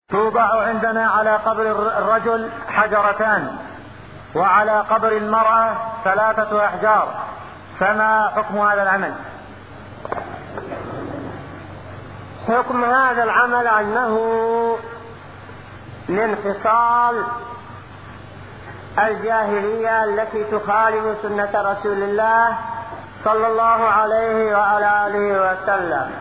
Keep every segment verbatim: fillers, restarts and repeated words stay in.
توضع عندنا على قبر الرجل حجرتان وعلى قبر المرأة ثلاثة أحجار، فما حكم هذا العمل؟ حكم هذا العمل أنه من خصال الجاهلية التي تخالف سنة رسول الله صلى الله عليه وعلى آله وسلم.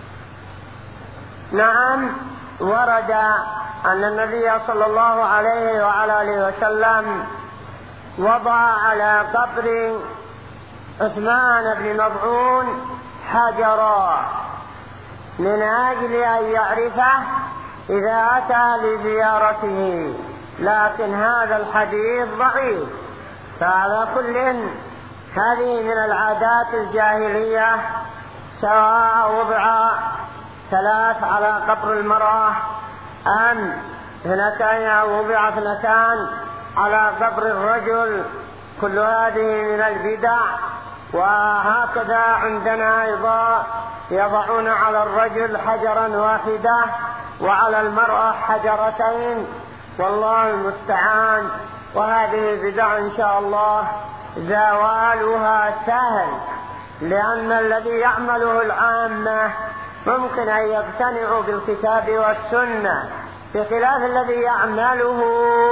نعم، ورد أن النبي صلى الله عليه وعلى آله وسلم وضع على قبر عثمان بن مظعون حجرا من أجل أن يعرفه إذا أتى لزيارته، لكن هذا الحديث ضعيف. فعلى كل هذه من العادات الجاهلية، سواء وضع ثلاث على قبر المرأة أم اثنتين أو وضع اثنتان على قبر الرجل، كل هذه من البدع. وهكذا عندنا أيضا يضعون على الرجل حجرا واحدة وعلى المرأة حجرتين، والله المستعان. وهذه بدع إن شاء الله زوالها سهل، لأن الذي يعمله العامة ممكن أن يقتنعوا بالكتاب والسنة، بخلاف الذي يعمله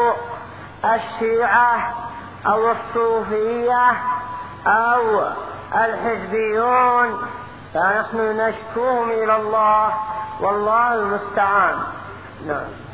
الشيعة أو الصوفية أو الحزبيون، فنحن نشكوهم إلى الله والله المستعان. نعم.